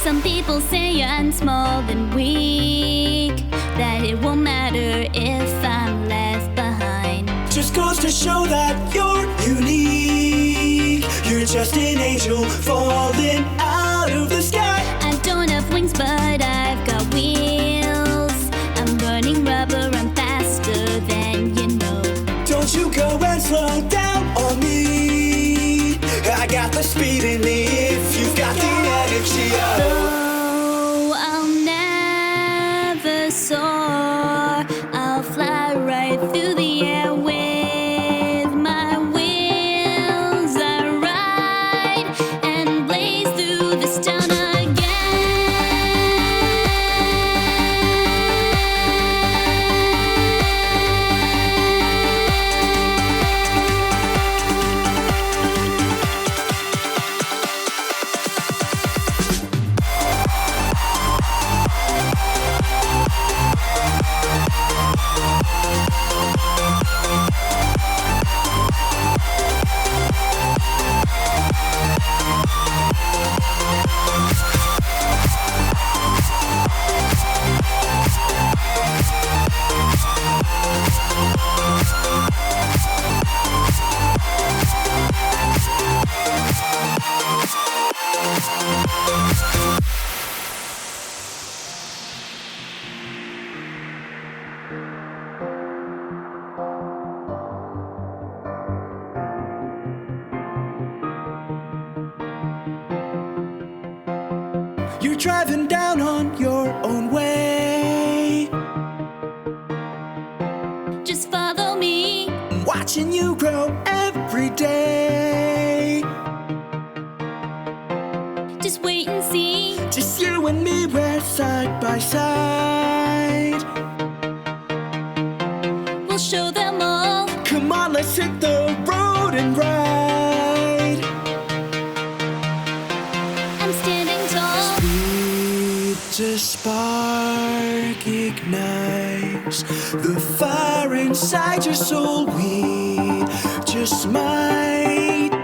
Some people say I'm small and weak, that it won't matter if I'm left behind. Just goes to show that you're unique. You're just an angel falling out of the sky. I don't have wings, but I've got wheels. I'm burning rubber, I'm faster than you know. Don't you go and slow down on me. I got the speed in me if you've got the energy. Though I'll never soar, I'll fly right through the air with my wheels. I ride and blaze through this town again. You're driving down on your own way. Just follow me. Watching you grow every day. Just wait and see. Just you and me, we're side by side. We'll show them all. Come on, let's hit the road and ride. I'm standing tall. The spark ignites the fire inside your soul. We just might